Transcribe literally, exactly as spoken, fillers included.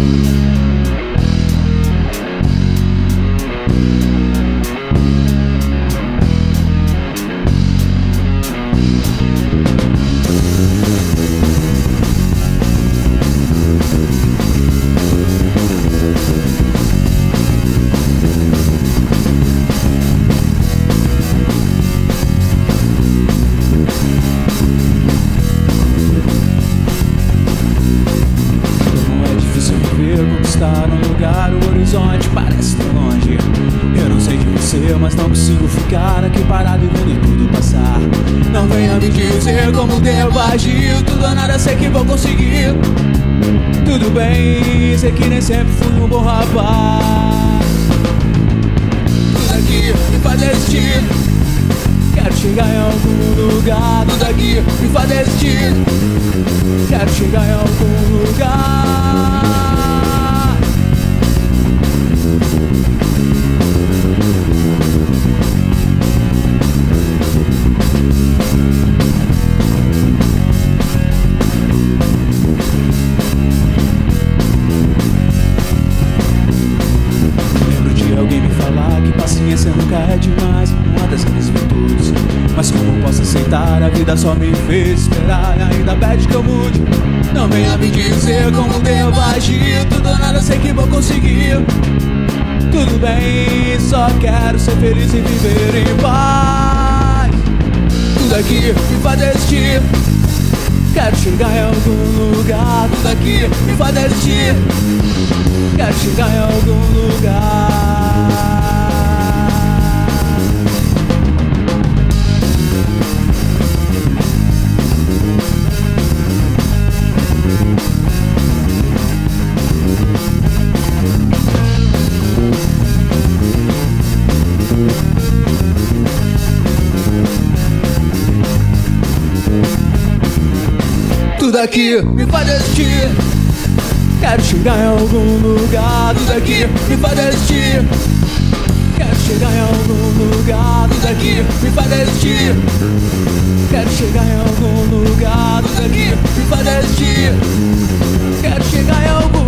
Estar num lugar, o horizonte parece tão longe. Eu não sei de você, mas não consigo ficar aqui parado e vendo tudo passar. Não venha me dizer como devo agir, tudo ou nada sei que vou conseguir. Tudo bem, sei que nem sempre fui um bom rapaz. Tudo aqui me faz desistir, quero chegar em algum lugar. Tudo aqui me faz desistir, quero chegar em algum lugar. Alguém me falar que paciência nunca é demais, uma das minhas virtudes. Mas como posso aceitar? A vida só me fez esperar e ainda pede que eu mude. Não venha me dizer como devo agir, tudo ou nada sei que vou conseguir. Tudo bem, só quero ser feliz e viver em paz. Tudo aqui me faz desistir, quero chegar em algum lugar. Tudo aqui me faz desistir, quero chegar em algum lugar. Tudo aqui me faz desistir, quero chegar em algum lugar. Tudo aqui me faz desistir, quero chegar em algum lugar. Tudo aqui me faz desistir, quero chegar em algum lugar. Tudo aqui me faz desistir, quero chegar em algum lugar.